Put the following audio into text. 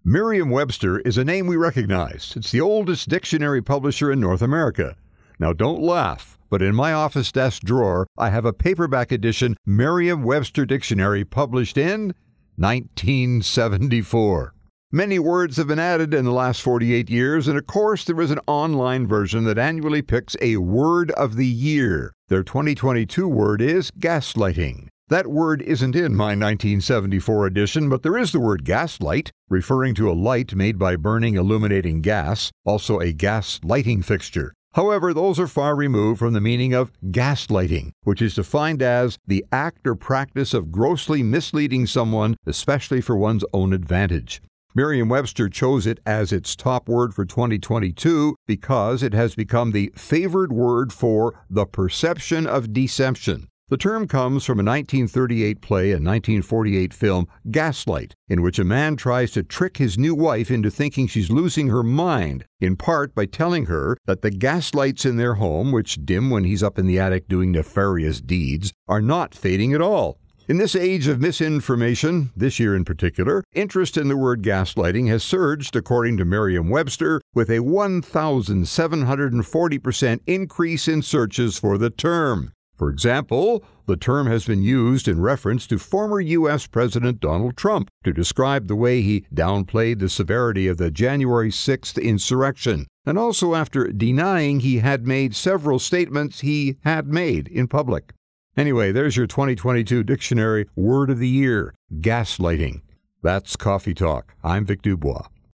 Merriam-Webster is a name we recognize. It's the oldest dictionary publisher in North America. Now, don't laugh, but in my office desk drawer, I have a paperback edition Merriam-Webster dictionary published in 1974. Many words have been added in the last 48 years, and of course, there is an online version that annually picks a word of the year. Their 2022 word is gaslighting. That word isn't in my 1974 edition, but there is the word gaslight, referring to a light made by burning illuminating gas, also a gas lighting fixture. However, those are far removed from the meaning of gaslighting, which is defined as the act or practice of grossly misleading someone, especially for one's own advantage. Merriam-Webster chose it as its top word for 2022 because it has become the favored word for the perception of deception. The term comes from a 1938 play and 1948 film, Gaslight, in which a man tries to trick his new wife into thinking she's losing her mind, in part by telling her that the gas lights in their home, which dim when he's up in the attic doing nefarious deeds, are not fading at all. In this age of misinformation, this year in particular, interest in the word gaslighting has surged, according to Merriam-Webster, with a 1,740% increase in searches for the term. For example, the term has been used in reference to former U.S. President Donald Trump to describe the way he downplayed the severity of the January 6th insurrection, and also after denying he had made several statements he had made in public. Anyway, there's your 2022 dictionary word of the year, gaslighting. That's Coffee Talk. I'm Vic Dubois.